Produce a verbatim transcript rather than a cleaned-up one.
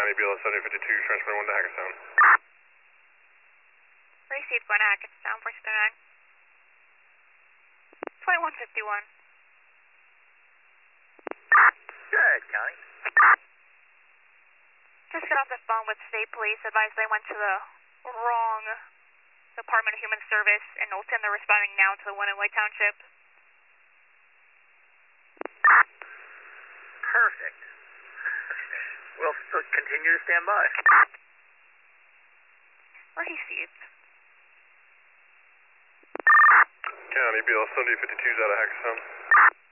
County B L S seventy fifty-two, transfer one to Hackettstown. Received, going to Hackettstown, four six nine. twenty-one fifty-one. Good, County. Just got off the phone with state police, advised they went to the wrong Department of Human Service in Knowlton. They're responding now to the one in White Township. Perfect. We'll still continue to stand by. Received. County B L S seventy fifty-two is out of Hackettstown.